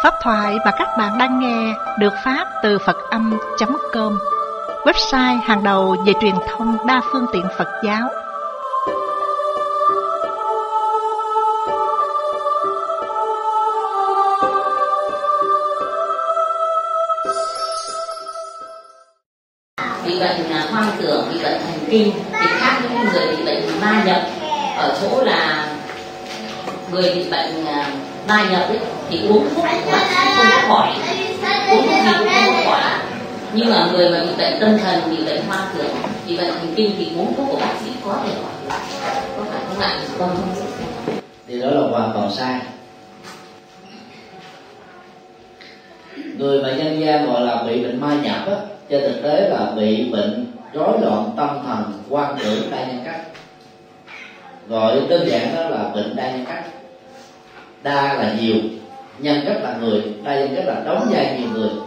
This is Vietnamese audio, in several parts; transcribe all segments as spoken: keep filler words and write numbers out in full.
Pháp thoại mà các bạn đang nghe được phát từ Phật Âm chấm com, website hàng đầu về truyền thông đa phương tiện Phật giáo. Bị bệnh hoang tưởng, bị bệnh thần kinh thì khác với người bị bệnh ma nhập, ở chỗ là người bị bệnh ma nhập ấy, thì uống thuốc của bác sĩ không có khỏi, uống thuốc gì cũng không có khỏi. Nhưng mà người mà bị bệnh tâm thần, bị bệnh hoang tưởng, bị bệnh thần kinh thì uống thuốc của bác sĩ có thể khỏi, có phải không ạ? Vâng. Thì đó là hoàn toàn sai. Người mà nhân gian gọi là bị bệnh ma nhập á, trên thực tế là bị bệnh rối loạn tâm thần quan tưởng đa nhân cách. Gọi đơn giản đó là bệnh đa nhân cách. Đa là nhiều, nhân cách là người, đa nhân cách là đóng vai nhiều người.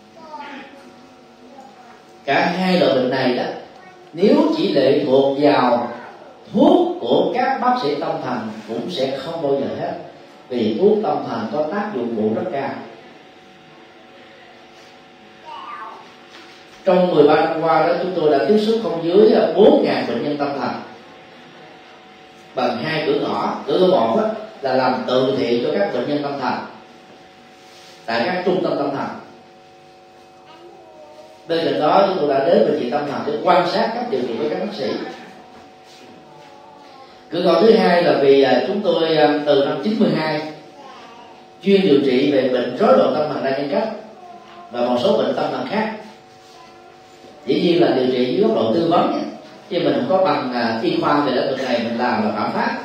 Cả hai loại bệnh này đó, nếu chỉ lệ thuộc vào thuốc của các bác sĩ tâm thần cũng sẽ không bao giờ hết, vì thuốc tâm thần có tác dụng phụ rất cao. Trong mười ba năm qua đó, chúng tôi đã tiếp xúc không dưới bốn nghìn bệnh nhân tâm thần bằng hai cửa ngõ. Cửa ngõ một đó, là làm từ thiện cho các bệnh nhân tâm thần tại các trung tâm tâm thần. Bên cạnh đó, chúng tôi đã đến bệnh viện tâm thần để quan sát các điều trị với các bác sĩ. Cửa ngõ thứ hai là vì chúng tôi từ năm chín mươi hai chuyên điều trị về bệnh rối loạn tâm thần đa nhân cách và một số bệnh tâm thần khác. Dĩ nhiên là điều trị dưới góc độ tư vấn, chứ mình không có bằng y khoa về lĩnh vực này, mình làm là phạm pháp.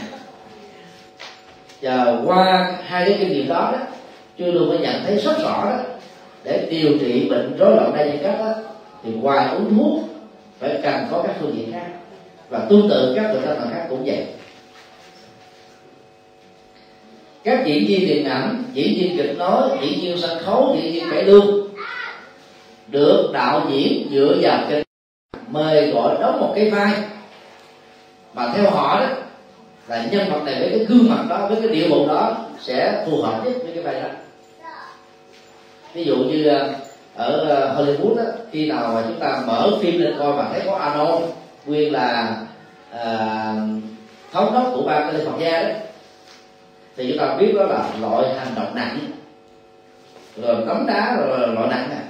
Và qua hai cái kinh nghiệm đó, đó chưa luôn phải nhận thấy rất rõ đó, để điều trị bệnh rối loạn đa nhân cách đó, thì ngoài uống thuốc phải cần có các phương diện khác, và tương tự các bệnh tâm thần khác cũng vậy. Các diễn viên điện ảnh, diễn viên kịch nói, diễn viên sân khấu, diễn viên cải lương được đạo diễn dựa vào kịch mời gọi đóng một cái vai mà theo họ đó là nhân vật này với cái gương mặt đó, với cái điệu bộ đó sẽ phù hợp nhất với cái vai đó. Ví dụ như ở Hollywood đó, khi nào mà chúng ta mở phim lên coi mà thấy có Arnold nguyên là à, thống đốc của bang California đó, thì chúng ta biết đó là loại hành động nặng, rồi tấm đá, rồi loại nặng này.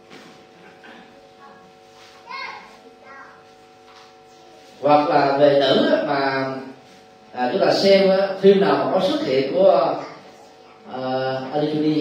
Hoặc là về nữ mà à, chúng ta xem phim nào mà có xuất hiện của uh, Angelina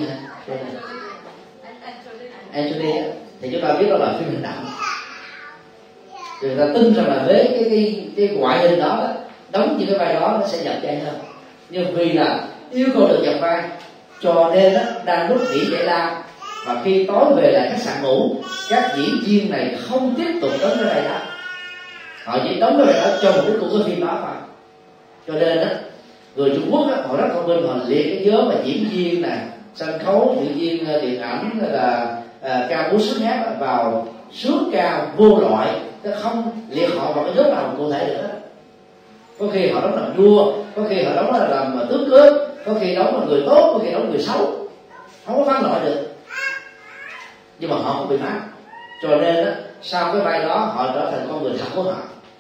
Angelina thì chúng ta biết đó là phim hành động. Người ta tin rằng là với cái cái cái ngoại hình đó, đó đóng những cái vai đó nó sẽ nhập vai hơn. Nhưng vì là yêu cầu được nhập vai, cho nên đó, đang lúc nghỉ giải lao, và khi tối về lại khách sạn ngủ, các diễn viên này không tiếp tục đóng cái vai đó, họ chỉ đóng cái vai đó cho một cái của cái phim đó thôi. Cho nên đó, người Trung Quốc đó, họ rất thông minh, họ liệt cái giới mà diễn viên nè, sân khấu, diễn viên điện ảnh là à, ca múa sướng hát vào sướng cao vô loại, nó không liệt họ vào cái giới nào cụ thể được đó. Có khi họ đóng làm vua, có khi họ đóng là làm tướng cướp, có khi đóng là người tốt, có khi đóng người xấu, không có phân loại được. Nhưng mà họ không bị mát, cho nên đó, sau cái vai đó họ trở thành con người thật của họ.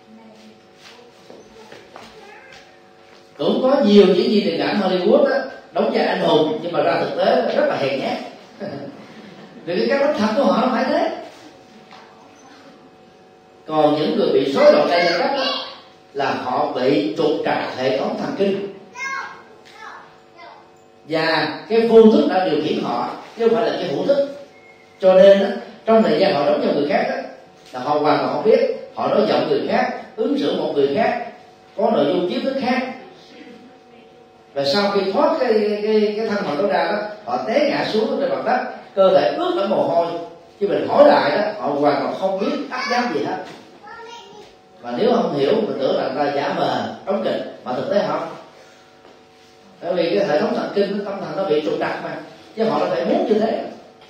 Cũng có nhiều diễn viên điện ảnh Hollywood đó, đóng vai anh hùng nhưng mà ra thực tế rất là hèn nhát. Vì cái cách thật của họ nó phải thế. Còn những người bị rối loạn đa nhân cách là họ bị trục trặc hệ thống thần kinh, và cái vô thức đã điều khiển họ chứ không phải là cái hữu thức. Cho nên đó, trong thời gian họ đóng cho người khác đó, là họ hoàn toàn không biết, họ nói giọng người khác, ứng xử một người khác, có nội dung kiến thức khác. Và sau khi thoát cái cái cái thân phận đó ra đó, họ té ngã xuống trên mặt đất, cơ thể ướt đẫm mồ hôi. Chứ mình hỏi lại đó, họ hoàn toàn không biết ắt giáp gì hết. Và nếu không hiểu, mình tưởng là người ta giả mờ đóng kịch, mà thực tế không. Bởi vì cái hệ thống thần kinh, tâm thần nó bị trục trặc mà, chứ họ đã phải muốn như thế.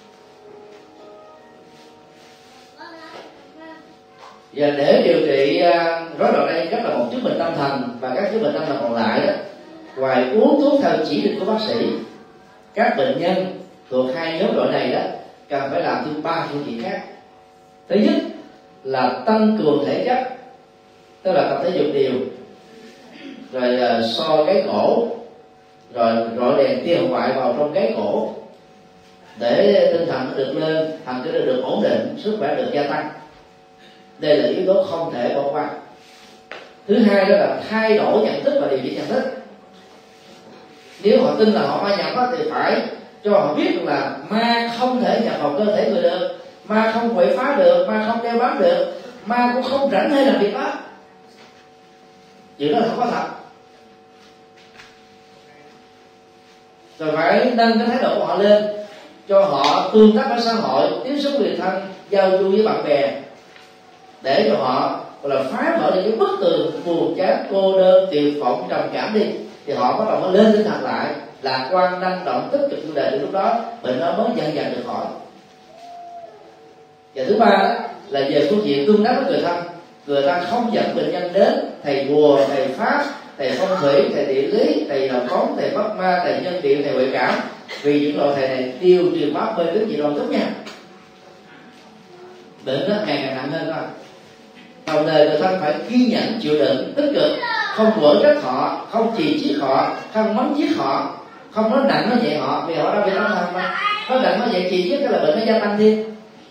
Và để điều trị rối loạn đa nhân cách là một chứng bệnh tâm thần và các chứng bệnh tâm thần còn lại đó, ngoài uống thuốc theo chỉ định của bác sĩ, các bệnh nhân thuộc hai nhóm loại này đó cần phải làm thêm ba phương diện khác. Thứ nhất là tăng cường thể chất, tức là tập thể dục đều, rồi uh, so cái cổ, rồi rọi đèn tia hồng ngoại vào trong cái cổ để tinh thần nó được lên, thần kinh nó được ổn định, sức khỏe được gia tăng. Đây là yếu tố không thể bỏ qua. Thứ hai đó là thay đổi nhận thức và điều chỉnh nhận thức. Nếu họ tin là họ ma nhập đó, thì phải cho họ biết là ma không thể nhập vào cơ thể người được, ma không quậy phá được, ma không đeo bám được, ma cũng không rảnh hay làm việc đó. Chuyện đó là không có thật. Rồi phải nâng cái thái độ của họ lên, cho họ tương tác với xã hội, tiếp xúc người thân, giao du với bạn bè, để cho họ gọi là phá vỡ được cái bức tường buồn chán, cô đơn, tuyệt vọng, trầm cảm đi, thì họ bắt đầu mới lên tinh thần lại, lạc quan, năng động, tích cực chủ đề. Từ lúc đó bệnh nó mới dần dần được khỏi. Và thứ ba đó là về phương diện tương tác với người thân. Người ta không dẫn bệnh nhân đến thầy bùa, thầy pháp, thầy phong thủy, thầy địa lý, thầy làm bóng, thầy bắt ma, thầy nhân điện, thầy huệ cảm, vì những loại thầy này tiêu truyền bá mê tín gì đâu tốt nha. Bệnh nó ngày càng nặng hơn thôi. Đồng thời người thân phải kiên nhẫn chịu đựng, tích cực, không quở trách họ, không chỉ trích họ, không mắng giết họ, không nói nặng nói nhẹ họ, vì họ đã bị tâm thần mà. Nói nặng nói nhẹ chỉ trích cái là bệnh nó gia tăng thêm.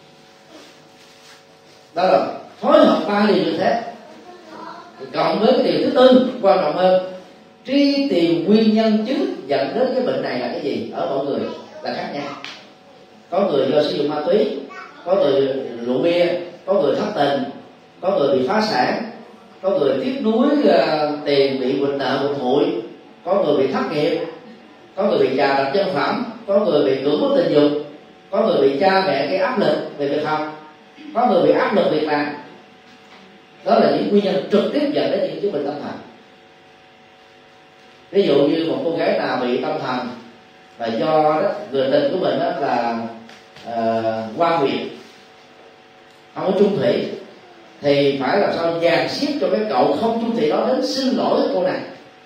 Đó là phối hợp ba điều như thế. Cộng với cái điều thứ tư quan trọng hơn, truy tìm nguyên nhân chính dẫn đến cái bệnh này là cái gì ở mỗi người là khác nhau. Có người do sử dụng ma túy, có người rượu bia, có người thất tình, có người bị phá sản, có người tiếc nuối uh, tiền, bị bệnh nợ bệnh hụi, có người bị thất nghiệp, có người bị chà đập nhân phẩm, có người bị cưỡng bức tình dục, có người bị cha mẹ gây áp lực về việc học, có người bị áp lực việc làm. Đó là những nguyên nhân trực tiếp dẫn đến những chứng bệnh tâm thần. Ví dụ như một cô gái nào bị tâm thần và do đó, người tình của mình đó là uh, qua nguyện, không có chung thủy, thì phải làm sao dàn xếp cho cái cậu không chung thủy đó đến xin lỗi cô này.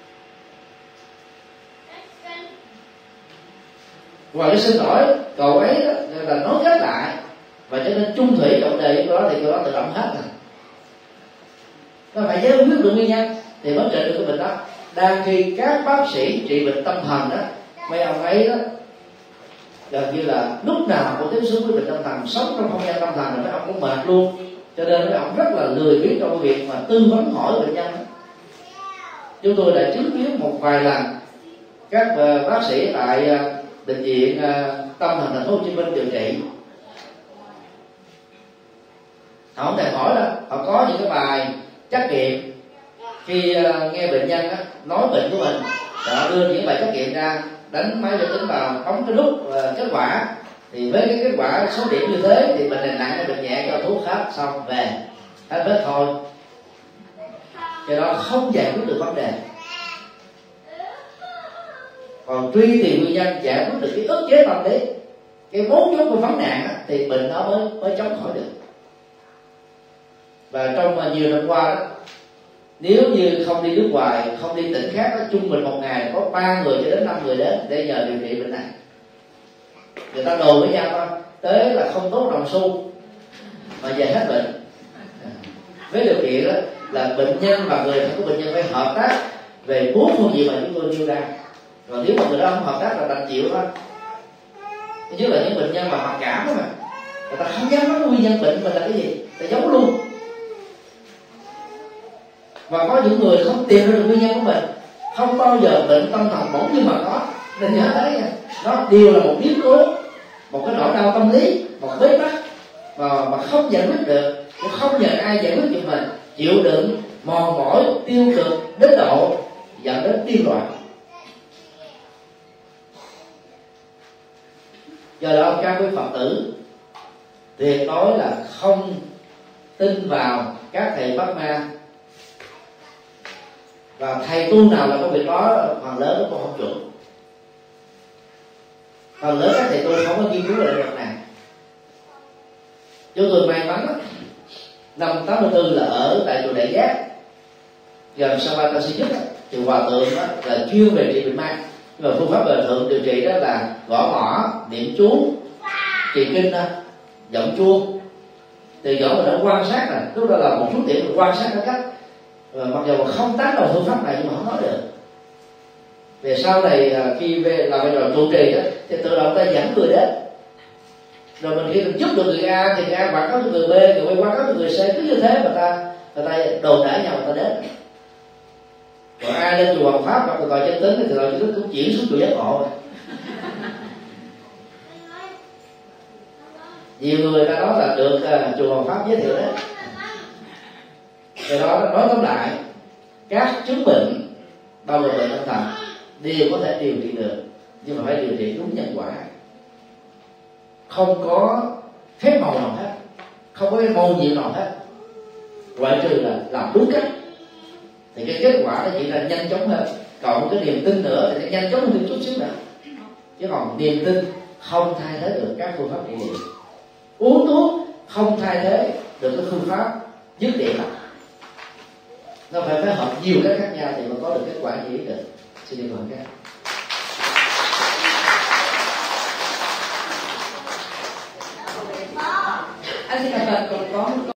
Ngoài cái xin lỗi, cậu ấy đó, là nói kết lại, và cho nên chung thủy cậu đề với cô đó thì cô đó tự động hết rồi. Nó phải giải quyết được nguyên nhân thì mới trị được cái bệnh đó. Đang khi các bác sĩ trị bệnh tâm thần đó, mấy ông ấy đó gần như là lúc nào cũng tiếp xúc với bệnh tâm thần, sống trong không gian tâm thần, rồi mấy ông cũng mệt luôn, cho nên mấy ông rất là lười biếng trong cái việc mà tư vấn hỏi bệnh nhân đó. Chúng tôi đã chứng kiến một vài lần các bác sĩ tại bệnh viện tâm thần thành phố Hồ Chí Minh điều trị, họ không thèm hỏi đó, họ có những cái bài trắc nghiệm. Khi uh, nghe bệnh nhân uh, nói bệnh của mình, họ đưa những bài trắc nghiệm ra, đánh máy vi tính vào, bấm cái nút uh, kết quả, thì với cái kết quả số điểm như thế thì bệnh này nặng hay bệnh nhẹ, cho thuốc hết xong về hết vết thôi. Cho đó không giải quyết được vấn đề. Còn truy tìm nguyên nhân, giải quyết được cái ức chế tâm lý, cái mấu chốt của vấn nạn đó, thì bệnh nó mới mới chống khỏi được. Và trong nhiều năm qua đó, nếu như không đi nước ngoài, không đi tỉnh khác, đó, trung bình một ngày có ba người cho đến năm người đến để nhờ điều trị bệnh này. Người ta đồn với nhau thôi, tới là không tốt đồng xu mà về hết bệnh. Với điều kiện đó là bệnh nhân và người thân của bệnh nhân phải hợp tác về bốn phương diện mà chúng tôi nêu ra. Rồi nếu mà người đó không hợp tác là đành chịu thôi. Thứ nhất là những bệnh nhân mà mặc cảm đó mà, người ta không dám nói nguyên nhân bệnh mình là cái gì, ta giấu luôn. Và có những người không tìm ra được nguyên nhân của mình, không bao giờ bệnh tâm thần bỗng nhưng mà có. Nên nhớ tới nha, nó đều là một biến cố, một cái nỗi đau tâm lý, một bế tắc và mà không giải quyết được, cũng không nhờ ai giải quyết cho mình, chịu đựng mòn mỏi tiêu cực đến độ dẫn đến điên loạn. Do đó các quý Phật tử tuyệt đối là không tin vào các thầy bắt ma, và thầy tu nào là có việc đó phần lớn nó cũng không chuẩn. Phần lớn các thầy tu không có nghiên cứu về việc này. Chúng tôi may mắn đó, năm tám mươi tư là ở tại chùa Đại Giác gần Sapa Tân Sơn Nhất, thì hòa thượng đó là chuyên về trị bệnh ma, Nhưng mà phương pháp bền thượng điều trị đó là gõ mỏ, niệm chú, trì kinh đó, giọng chuông. Từ nhỏ mình đã quan sát rồi, lúc đó là một số điểm mình quan sát nó cách, và mặc dù mà không tán đầu phương pháp này nhưng mà không nói được. Về sau này khi về làm vai trò trụ trì đó, thì tự động ta dẫn người đến, rồi mình khi mình giúp được người A thì người A quảng cáo cho người B, người B quảng cáo cho người C, cứ như thế mà ta người ta đồn đãi nhau, người ta đến. Còn ai lên chùa Hoàng Pháp gặp tòa chân tính thì tòa chân tính cũng chuyển xuống chùa Giác Ngộ. Nhiều người ta nói là được uh, chùa Hoàng Pháp giới thiệu đấy. Từ đó nói tóm lại, các chứng bệnh bao gồm bệnh tâm thần đều có thể điều trị được, nhưng mà phải điều trị đúng nhân quả, không có phép màu nào hết, không có cái màu nhiệm nào hết, ngoại trừ là làm đúng cách thì cái kết quả nó chỉ là nhanh chóng hơn. Còn cái niềm tin nữa thì nó nhanh chóng hơn một chút xíu nữa, chứ còn niềm tin không thay thế được các phương pháp trị liệu. Uống thuốc không thay thế được cái phương pháp dứt điểm nào. Nó phải phối hợp nhiều cái khác nhau thì mới có được kết quả như ý được. Xin đi hỏi các. Anh xin hỏi còn có